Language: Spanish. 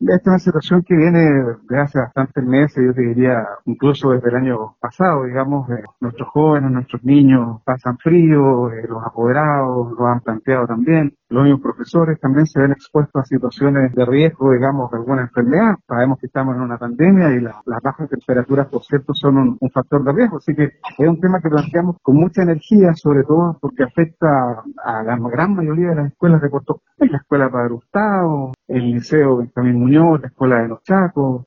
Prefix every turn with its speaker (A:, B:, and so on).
A: Esta es una situación que viene de hace bastantes meses, yo te diría, incluso desde el año pasado, digamos, nuestros jóvenes, nuestros niños pasan frío, los apoderados lo han planteado también, los mismos profesores también se ven expuestos a situaciones de riesgo, digamos, de alguna enfermedad. Sabemos que estamos en una pandemia y las bajas temperaturas, por cierto, son un factor de riesgo, así que es un tema que planteamos con mucha energía, sobre todo porque afecta a la gran mayoría de las escuelas de Puerto Montt, la escuela Padre Hurtado, el Liceo Benjamín Muñoz, la Escuela de los Chacos,